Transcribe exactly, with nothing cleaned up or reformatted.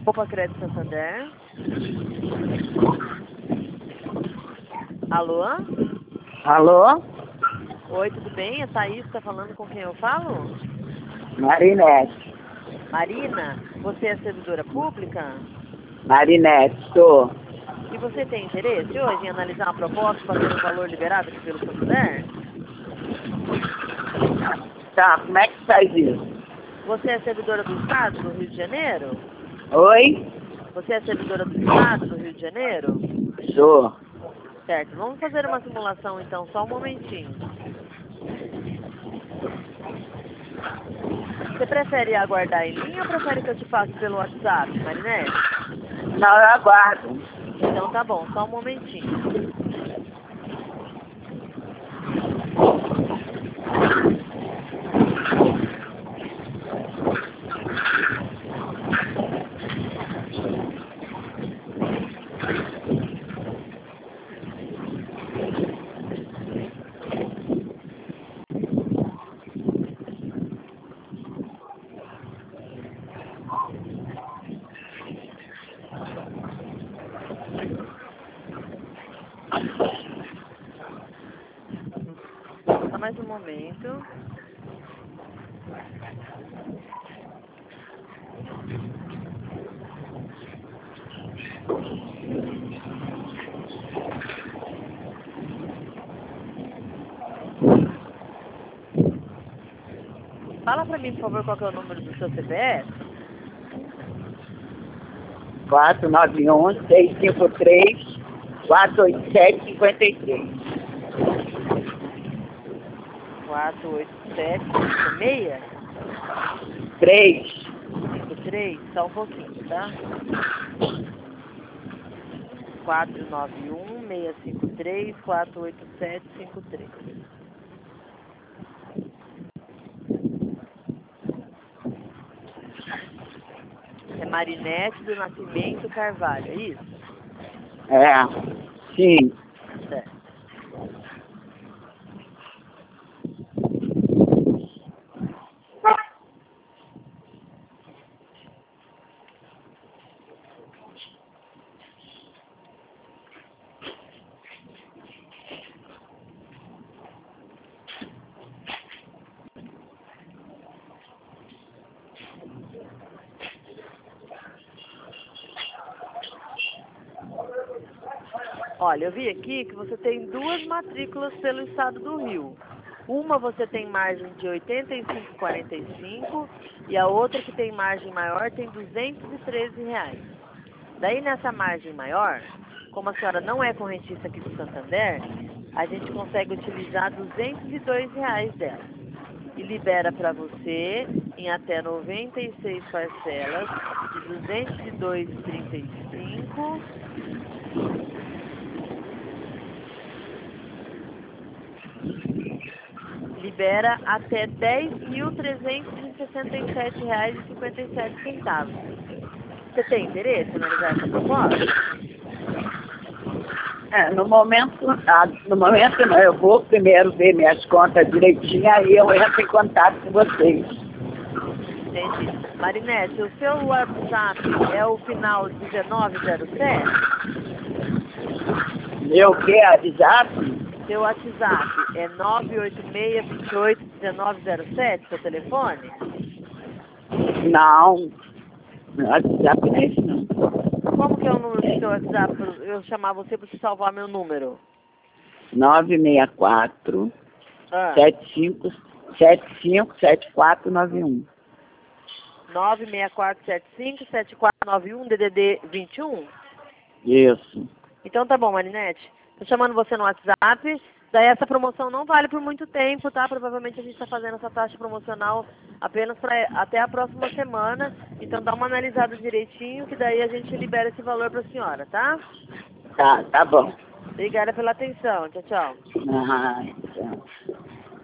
Opa, Crédito Santander. Alô? Alô? Oi, tudo bem? A Thaís está falando com quem eu falo? Marinete. Marina, você é servidora pública? Marinete, sou. E você tem interesse hoje em analisar uma proposta para ter um valor liberado aqui pelo Santander? Tá, como é que faz isso? Você é servidora do Estado do Rio de Janeiro? Oi? Você é servidora do Estado do Rio de Janeiro? Sou. Certo, vamos fazer uma simulação então, só um momentinho. Você prefere aguardar em linha ou prefere que eu te passe pelo WhatsApp, Marinete? Não, eu aguardo. Então tá bom, só um momentinho. Só mais um momento. Fala pra mim, por favor, qual que é o número do seu C P F? quatro nove um, seis cinco três, quatro oito sete, cinco três. quatro oito sete, cinco seis? três. cinco três? Só um pouquinho, tá? quatro nove um, seis cinco três, quatro oito sete, cinco três. É Marinete do Nascimento Carvalho, é isso? É, sim. Certo. Olha, eu vi aqui que você tem duas matrículas pelo estado do Rio. Uma você tem margem de oitenta e cinco reais e quarenta e cinco centavos e a outra que tem margem maior tem duzentos e treze reais. Daí nessa margem maior, como a senhora não é correntista aqui do Santander, a gente consegue utilizar duzentos e dois reais dela. E libera para você em até noventa e seis parcelas de duzentos e dois reais e trinta e cinco centavos. Libera até dez mil trezentos e sessenta e sete reais e cinquenta e sete centavos. Você tem interesse em analisar essa proposta? É, no momento, ah, no momento não, eu vou primeiro ver minhas contas direitinho, aí eu entro em contato com vocês. Entendi. Marinete, o seu WhatsApp é o final dezenove zero sete? Meu que é WhatsApp? Seu WhatsApp é nove oito seis, dois oito, um nove zero sete, seu telefone? Não. Meu WhatsApp não é esse não. Como que é o número do seu WhatsApp para eu chamar você para você salvar meu número? nove seis quatro, Ah, sete cinco, sete cinco sete quatro nove um. nove seis quatro sete cinco sete quatro nove um, D D D vinte e um? Isso. Então tá bom, Marinete. Tô chamando você no WhatsApp. Daí essa promoção não vale por muito tempo, tá? Provavelmente a gente está fazendo essa taxa promocional apenas pra, até a próxima semana. Então dá uma analisada direitinho, que daí a gente libera esse valor para a senhora, tá? Tá, tá bom. Obrigada pela atenção. Tchau, tchau. Ah, então.